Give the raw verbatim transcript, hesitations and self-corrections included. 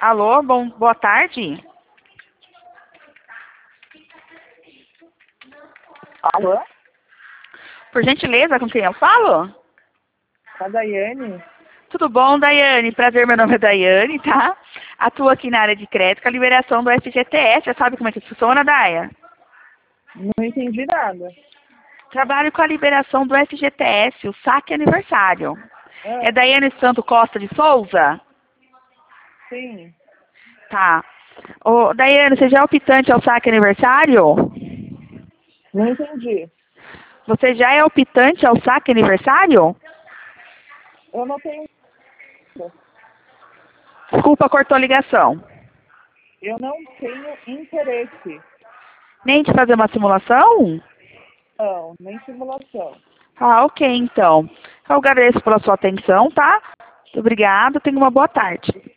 Alô, bom, boa tarde. Alô? Por gentileza, com quem eu falo? Com a Daiane? Tudo bom, Daiane? Prazer, meu nome é Daiane, tá? Atuo aqui na área de crédito com a liberação do F G T S. Já sabe como é que funciona, Daia? Não entendi nada. Trabalho com a liberação do F G T S, o saque aniversário. Ah, É Daiane Santo Costa de Souza? sim. Tá. Ô, Daiane, você já é optante ao saque aniversário? Não entendi. Você já é optante ao saque aniversário? Eu não tenho. Desculpa, cortou a ligação. Eu não tenho interesse. Nem de fazer uma simulação? Não, nem simulação. Ah, ok, então. Eu agradeço pela sua atenção, tá? Muito obrigada, tenha uma boa tarde.